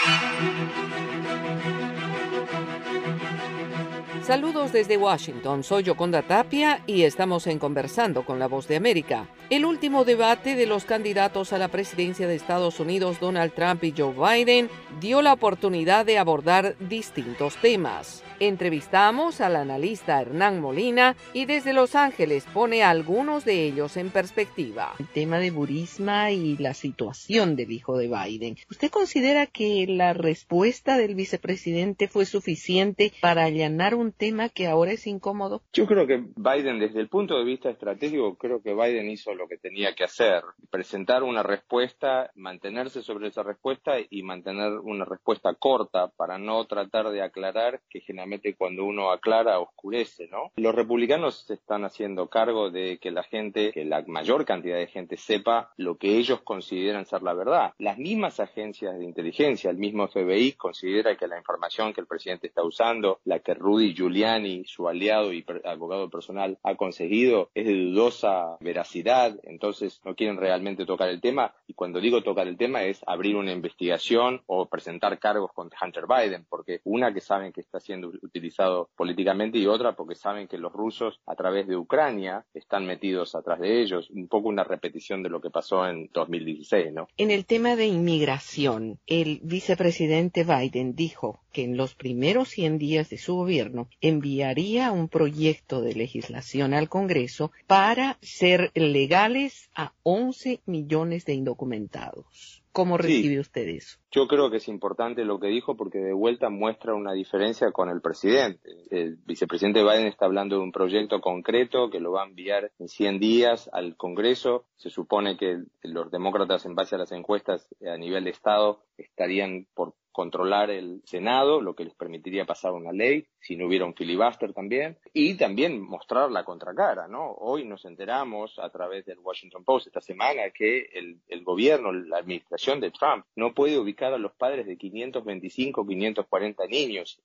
Saludos desde Washington, soy Yoconda Tapia y estamos en Conversando con la Voz de América. El último debate de los candidatos a la presidencia de Estados Unidos, Donald Trump y Joe Biden, dio la oportunidad de abordar distintos temas. Entrevistamos al analista Hernán Molina y desde Los Ángeles pone algunos de ellos en perspectiva. El tema de Burisma y la situación del hijo de Biden. ¿Usted considera que la respuesta del vicepresidente fue suficiente para allanar un tema que ahora es incómodo? Yo creo que Biden, desde el punto de vista estratégico, creo que Biden hizo lo que tenía que hacer. Presentar una respuesta, mantenerse sobre esa respuesta y mantener una respuesta corta para no tratar de aclarar, que generalmente cuando uno aclara oscurece, ¿no? Los republicanos se están haciendo cargo de que que la mayor cantidad de gente sepa lo que ellos consideran ser la verdad. Las mismas agencias de inteligencia, el mismo FBI considera que la información que el presidente está usando, la que Rudy Giuliani, su aliado y abogado personal, ha conseguido, es de dudosa veracidad, entonces no quieren realmente tocar el tema, y cuando digo tocar el tema es abrir una investigación o presentar cargos contra Hunter Biden, porque una que saben que está siendo utilizado políticamente y otra porque saben que los rusos a través de Ucrania están metidos atrás de ellos, un poco una repetición de lo que pasó en 2016, ¿no? En el tema de inmigración, el vicepresidente Biden dijo que en los primeros 100 días de su gobierno enviaría un proyecto de legislación al Congreso para ser legales a 11 millones de indocumentados. ¿Cómo recibe usted eso? Yo creo que es importante lo que dijo porque de vuelta muestra una diferencia con el presidente. El vicepresidente Biden está hablando de un proyecto concreto que lo va a enviar en 100 días al Congreso. Se supone que los demócratas, en base a las encuestas a nivel de Estado, estarían por controlar el Senado, lo que les permitiría pasar una ley, si no hubiera un filibuster también, y también mostrar la contracara, ¿no? Hoy nos enteramos a través del Washington Post esta semana que el gobierno, la administración de Trump, no puede ubicar a los padres de 525, 540 niños,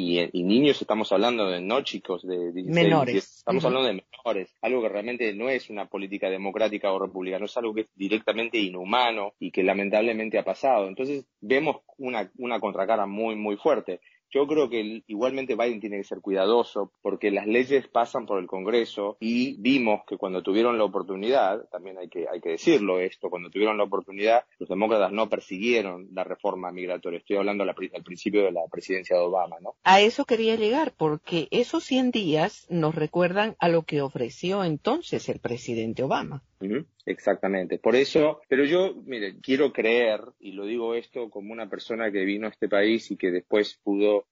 y niños estamos hablando de no chicos de 16, menores. Estamos hablando de menores, algo que realmente no es una política democrática o republicana, es algo que es directamente inhumano y que lamentablemente ha pasado. Entonces vemos una contracara muy, muy fuerte. Yo creo que igualmente Biden tiene que ser cuidadoso porque las leyes pasan por el Congreso y vimos que cuando tuvieron la oportunidad, también hay que decirlo esto, cuando tuvieron la oportunidad, los demócratas no persiguieron la reforma migratoria. Estoy hablando al principio de la presidencia de Obama, ¿no? A eso quería llegar porque esos 100 días nos recuerdan a lo que ofreció entonces el presidente Obama. Exactamente. Por eso, pero yo, mire, quiero creer, y lo digo esto como una persona que vino a este país y que después pudo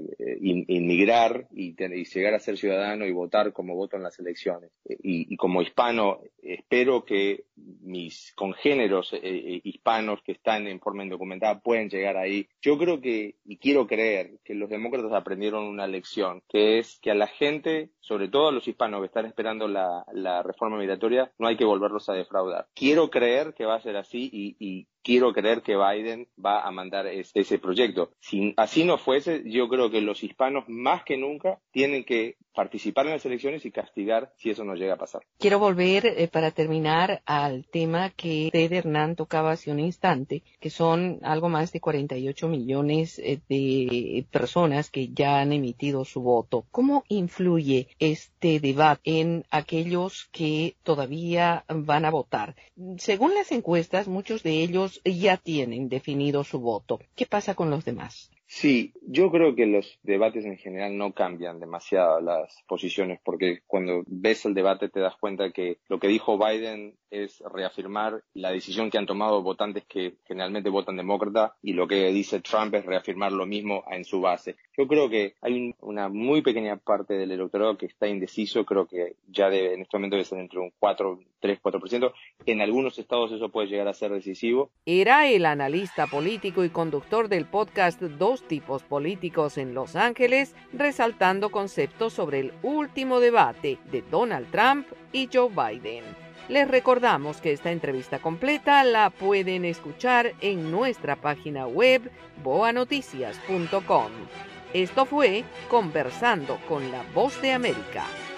inmigrar y llegar a ser ciudadano y votar como voto en las elecciones. Y como hispano, espero que mis congéneros hispanos que están en forma indocumentada pueden llegar ahí. Yo creo que, y quiero creer, que los demócratas aprendieron una lección, que es que a la gente, sobre todo a los hispanos que están esperando la reforma migratoria, no hay que volverlos a defraudar. Quiero creer que va a ser así y quiero creer que Biden va a mandar ese proyecto. Si así no fuese, yo creo que los hispanos más que nunca tienen que participar en las elecciones y castigar si eso no llega a pasar. Quiero volver para terminar al tema que usted, Hernán, tocaba hace un instante, que son algo más de 48 millones de personas que ya han emitido su voto. ¿Cómo influye este debate en aquellos que todavía van a votar? Según las encuestas, muchos de ellos ya tienen definido su voto. ¿Qué pasa con los demás? Sí, yo creo que los debates en general no cambian demasiado las posiciones, porque cuando ves el debate te das cuenta que lo que dijo Biden es reafirmar la decisión que han tomado votantes que generalmente votan demócrata, y lo que dice Trump es reafirmar lo mismo en su base. Yo creo que hay una muy pequeña parte del electorado que está indeciso, creo que ya en este momento debe ser entre un 3-4%. En algunos estados eso puede llegar a ser decisivo. Era el analista político y conductor del podcast Dos Tipos Políticos en Los Ángeles, resaltando conceptos sobre el último debate de Donald Trump y Joe Biden. Les recordamos que esta entrevista completa la pueden escuchar en nuestra página web boanoticias.com. Esto fue Conversando con la Voz de América.